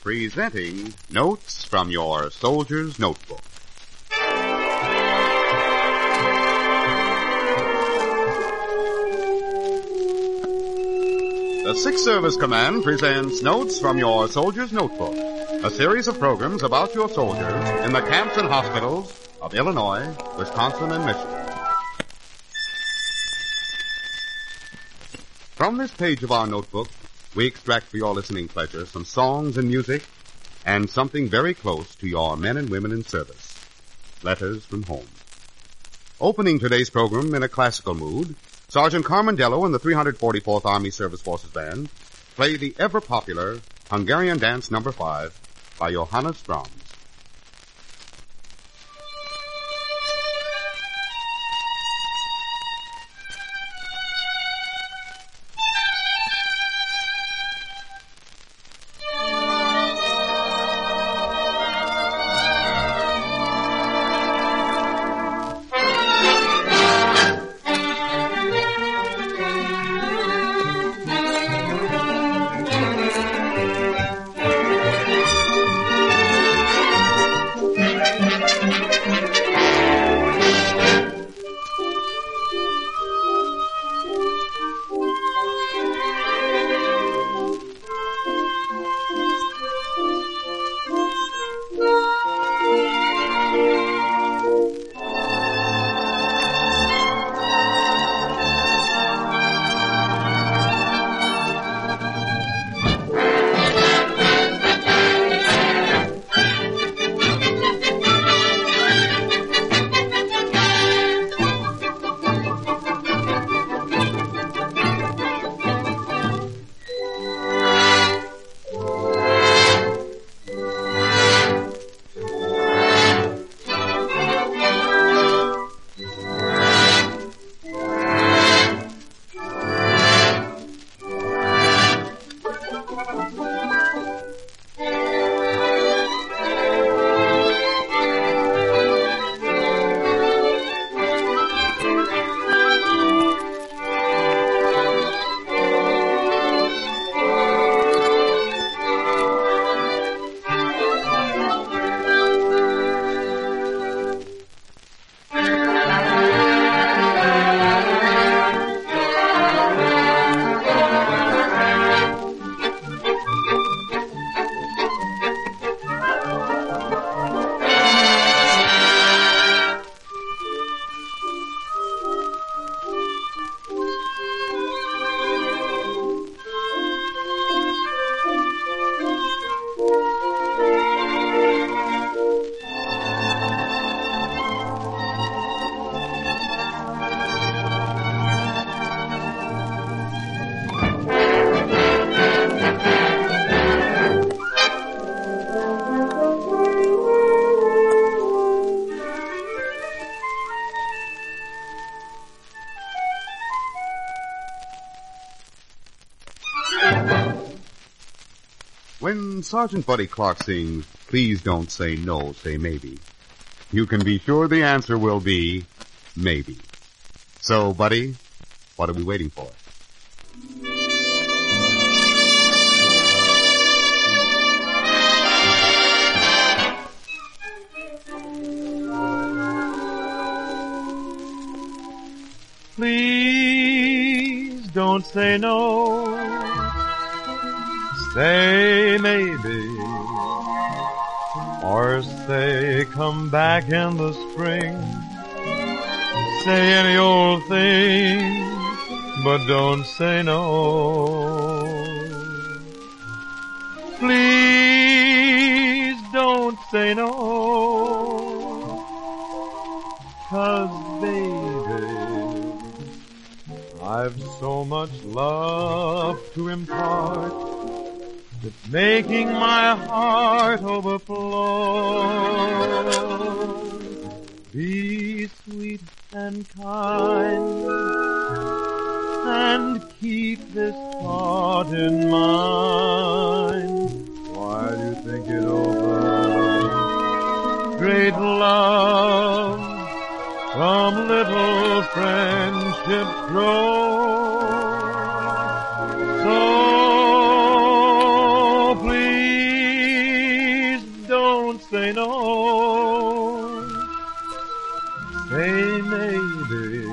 presenting Notes from Your Soldier's Notebook. The Sixth Service Command presents Notes from Your Soldier's Notebook, a series of programs about your soldiers in the camps and hospitals of Illinois, Wisconsin, and Michigan. From this page of our notebook, we extract for your listening pleasure some songs and music and something very close to your men and women in service. Letters from home. Opening today's program in a classical mood, Sergeant Carmendello and the 344th Army Service Forces Band play the ever-popular Hungarian Dance No. 5 by Johannes Brahms. When Sergeant Buddy Clark sings, "Please don't say no, say maybe," you can be sure the answer will be maybe. So, Buddy, what are we waiting for? Please don't say no. Say maybe, or say come back in the spring. Say any old thing, but don't say no. Please don't say no, 'cause baby, I've so much love to impart. It's making my heart overflow. Be sweet and kind, and keep this thought in mind while you think it over. Great love from little friendship grows. So please say no. Say maybe.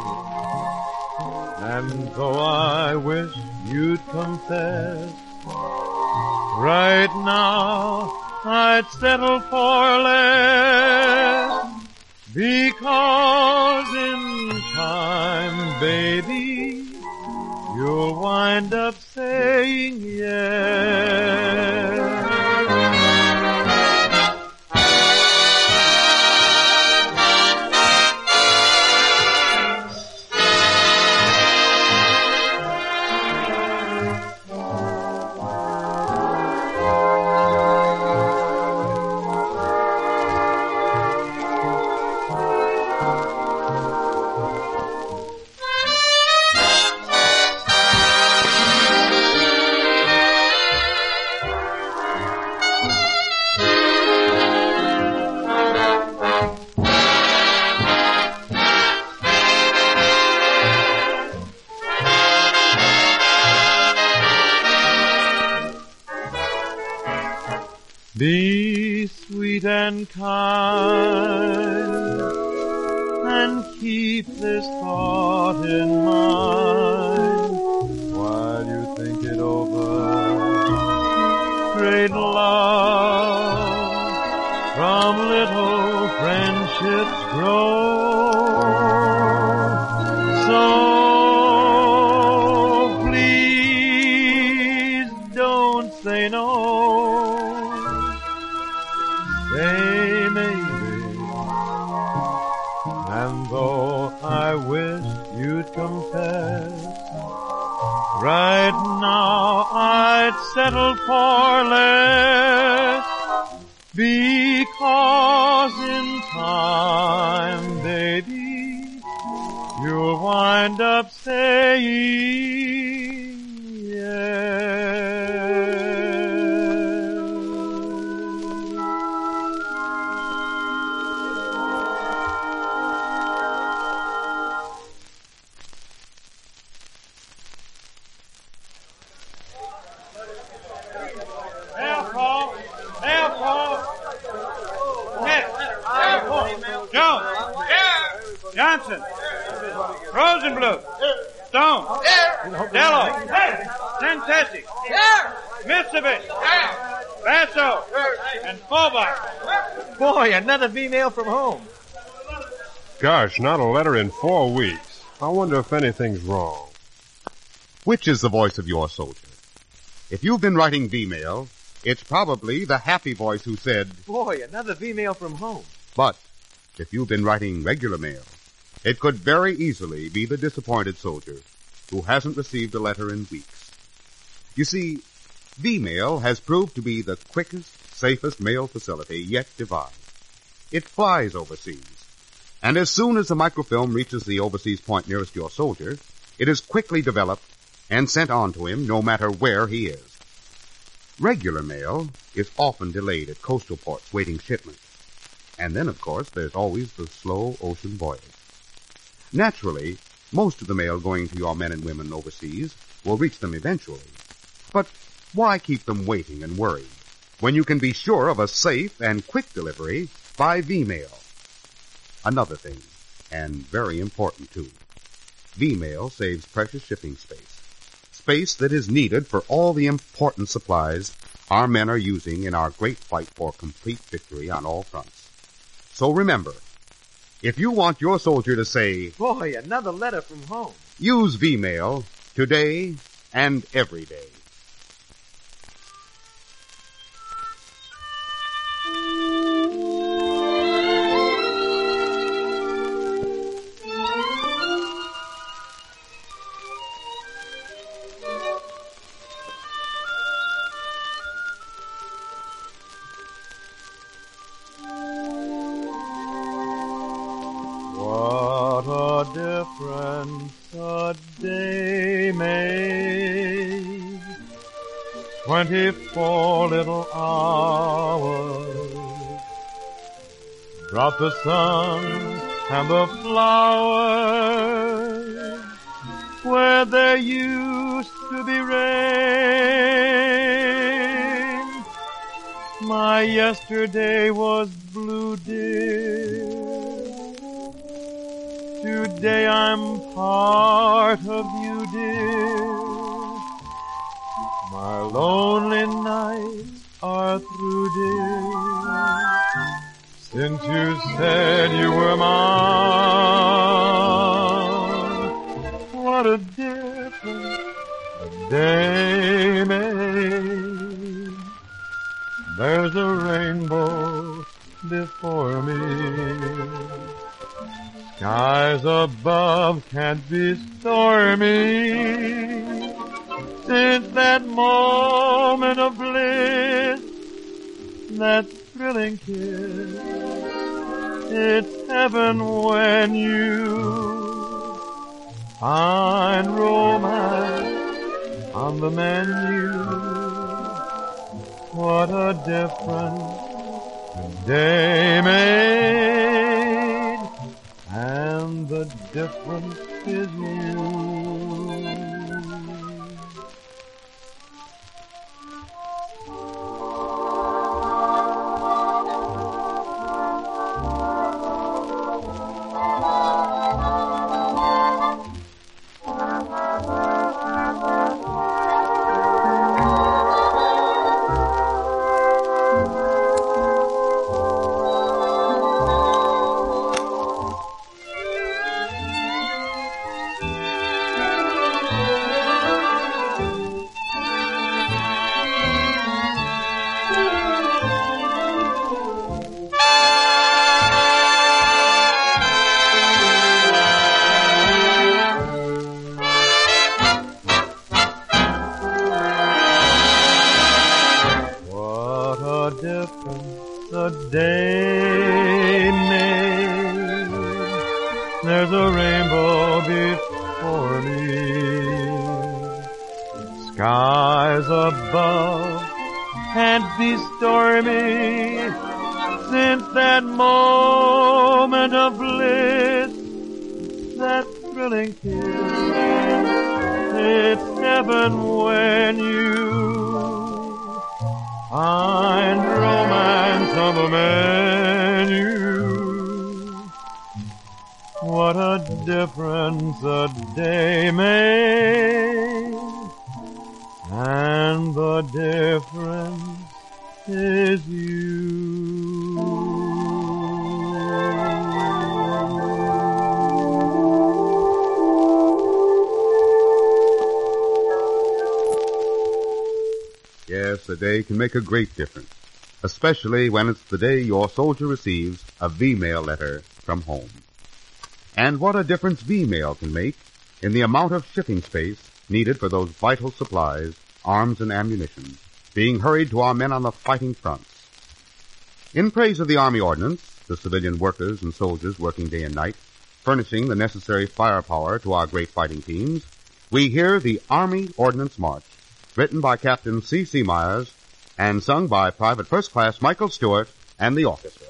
And though I wish you'd confess, right now I'd settle for less. Because in time, baby, you'll wind up saying yes. Be sweet and kind, and keep this thought in mind while you think it over. Great love from little friendships grow. So please don't say no. Say maybe, and though I wish you'd confess, right now I'd settle for less, because in time, baby, you'll wind up saying yes. Johnson, Rosenbluth, Stone, Dello, Santesi, Mitsevich, Basso, and Fobach. Boy, another V-mail from home. Gosh, not a letter in 4 weeks. I wonder if anything's wrong. Which is the voice of your soldier? If you've been writing V-mail, it's probably the happy voice who said, Boy, another V-mail from home. But if you've been writing regular mail, it could very easily be the disappointed soldier who hasn't received a letter in weeks. You see, V-mail has proved to be the quickest, safest mail facility yet devised. It flies overseas, and as soon as the microfilm reaches the overseas point nearest your soldier, it is quickly developed and sent on to him no matter where he is. Regular mail is often delayed at coastal ports waiting shipment. And then, of course, there's always the slow ocean voyage. Naturally, most of the mail going to your men and women overseas will reach them eventually. But why keep them waiting and worried when you can be sure of a safe and quick delivery by V-mail? Another thing, and very important too, V-mail saves precious shipping space. Space that is needed for all the important supplies our men are using in our great fight for complete victory on all fronts. So remember, if you want your soldier to say, Boy, another letter from home, use V-mail today and every day. What a difference a day made. 24 little hours brought the sun and the flowers where there used to be rain. My yesterday was blue, dear. Today I'm part of you, dear. My lonely nights are through, dear. Since you said you were mine, what a difference a day made. There's a rainbow before me. Skies above can't be stormy. Since that moment of bliss, that thrilling kiss, it's heaven when you find romance on the menu. What a difference a day made, and the difference is you. A day made. There's a rainbow before me. Skies above can't be stormy. Since that moment of bliss, that thrilling kiss, it's heaven when you find romance on the menu. What a difference a day made, and the difference is you. Yes, a day can make a great difference, especially when it's the day your soldier receives a V-mail letter from home. And what a difference V-mail can make in the amount of shipping space needed for those vital supplies, arms and ammunition, being hurried to our men on the fighting fronts. In praise of the Army Ordnance, the civilian workers and soldiers working day and night, furnishing the necessary firepower to our great fighting teams, we hear the Army Ordnance March, written by Captain C.C. Myers and sung by Private First Class Michael Stewart and the orchestra.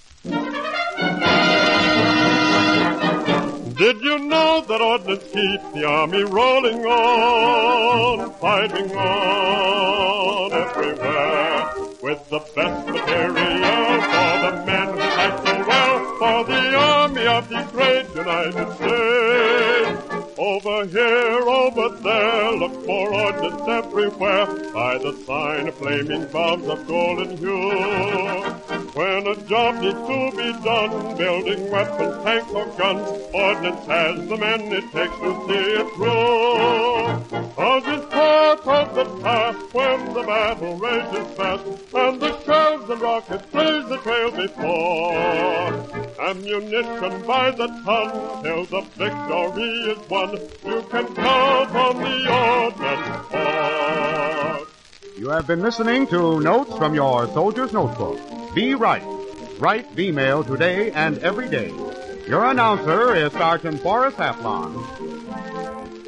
Did you know that ordnance keeps the Army rolling on, fighting on everywhere, with the best material for the men who fight so well, for the Army of the great United States? Over here, over there, look for ordnance everywhere, by the sign of flaming bombs of golden hue. When a job needs to be done, building weapons, tanks, or guns, ordnance has the men it takes to see it through. Cause it's part of the task when the battle rages fast, and the shells and rockets blaze the trail before. Ammunition by the ton till the victory is won. You can count on the ordnance force. You have been listening to Notes from Your Soldier's Notebook. Be right. Write V-mail today and every day. Your announcer is Sergeant Boris Aflon.